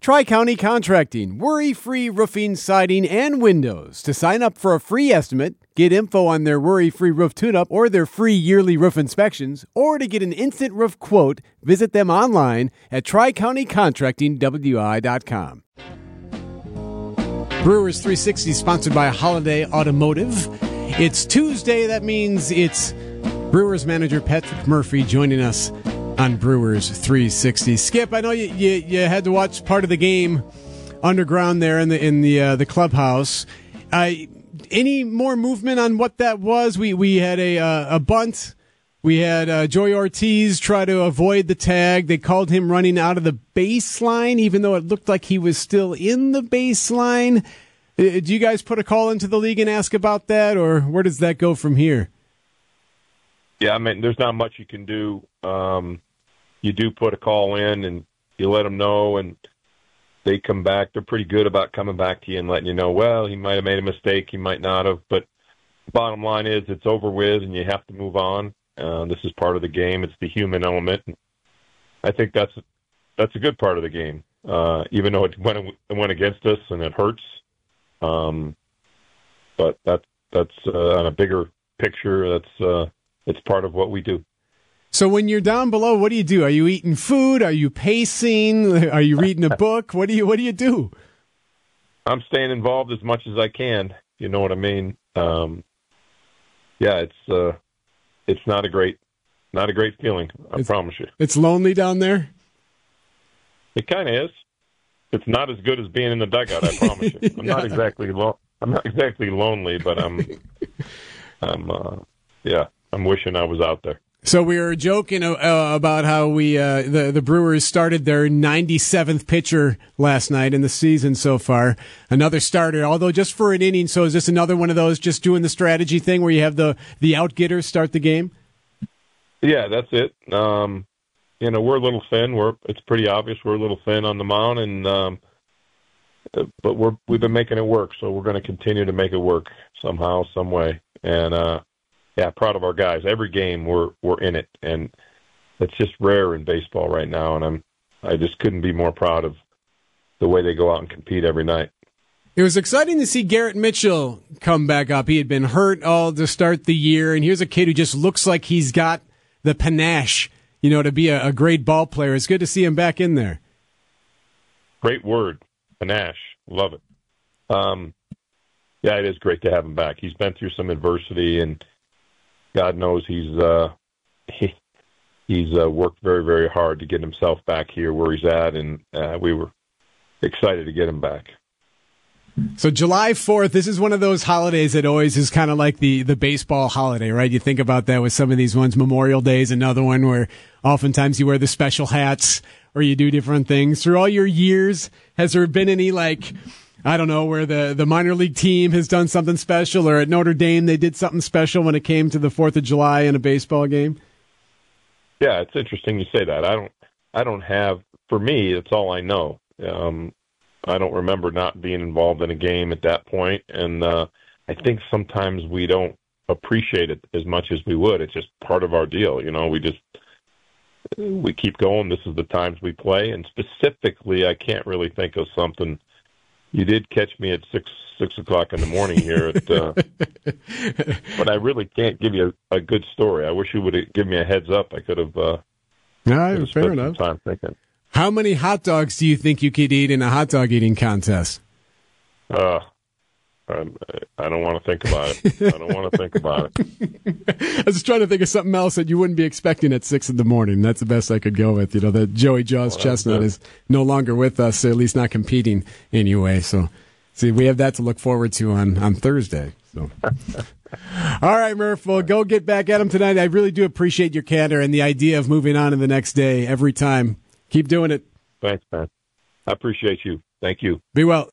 Tri-County Contracting, worry-free roofing, siding, and windows. To sign up for a free estimate, get info on their worry-free roof tune-up or their free yearly roof inspections, or to get an instant roof quote, visit them online at tricountycontractingwi.com. Brewers 360 sponsored by Holiday Automotive. It's Tuesday. That means it's Brewers manager Patrick Murphy joining us on Brewers 360. Skip, I know you had to watch part of the game underground there in the clubhouse. Any more movement on what that was? We had a bunt. We had Joey Ortiz try to avoid the tag. They called him running out of the baseline, even though it looked like he was still in the baseline. Do you guys put a call into the league and ask about that, or where does that go from here? Yeah, I mean, there's not much you can do. You do put a call in and you let them know, and they come back. They're pretty good about coming back to you and letting you know, well, he might have made a mistake, he might not have. But the bottom line is it's over with and you have to move on. This is part of the game. It's the human element. I think that's a good part of the game, even though it went against us and it hurts. But that's on a bigger picture. It's part of what we do. So when you're down below, what do you do? Are you eating food? Are you pacing? Are you reading a book? What do you do? I'm staying involved as much as I can. You know what I mean? Yeah, it's not a great feeling. I promise you. It's lonely down there. It kind of is. It's not as good as being in the dugout. I promise you. I'm not exactly lonely, but I'm wishing I was out there. So we were joking about how the Brewers started their 97th pitcher last night in the season so far. Another starter, although just for an inning. So is this another one of those just doing the strategy thing where you have the out-getter start the game? Yeah, that's it. We're a little thin. It's pretty obvious we're a little thin on the mound, and but we've been making it work. So we're going to continue to make it work somehow, some way, and. Yeah, proud of our guys. Every game we're in it, and it's just rare in baseball right now. And I just couldn't be more proud of the way they go out and compete every night. It was exciting to see Garrett Mitchell come back up. He had been hurt all to start the year, and here's a kid who just looks like he's got the panache, to be a great ball player. It's good to see him back in there. Great word, panache. Love it. Yeah, it is great to have him back. He's been through some adversity, and God knows he's worked very, very hard to get himself back here where he's at, and we were excited to get him back. So July 4th, this is one of those holidays that always is kind of like the baseball holiday, right? You think about that with some of these ones. Memorial Day is another one where oftentimes you wear the special hats or you do different things. Through all your years, has there been any, I don't know, where the minor league team has done something special, or at Notre Dame they did something special when it came to the 4th of July in a baseball game? Yeah, it's interesting you say that. I don't have, for me, that's all I know. I don't remember not being involved in a game at that point, and I think sometimes we don't appreciate it as much as we would. It's just part of our deal, we keep going. This is the times we play, and specifically, I can't really think of something. You did catch me at 6 o'clock in the morning here, but I really can't give you a good story. I wish you would have given me a heads up. I could have. Fair enough. Some time thinking. How many hot dogs do you think you could eat in a hot dog eating contest? I don't want to think about it. I was just trying to think of something else that you wouldn't be expecting at 6 in the morning. That's the best I could go with. That Joey Jaws Chestnut is no longer with us, at least not competing anyway. So, see, we have that to look forward to on Thursday. So, all right, Murph, well, go get back at him tonight. I really do appreciate your candor and the idea of moving on to the next day every time. Keep doing it. Thanks, man. I appreciate you. Thank you. Be well.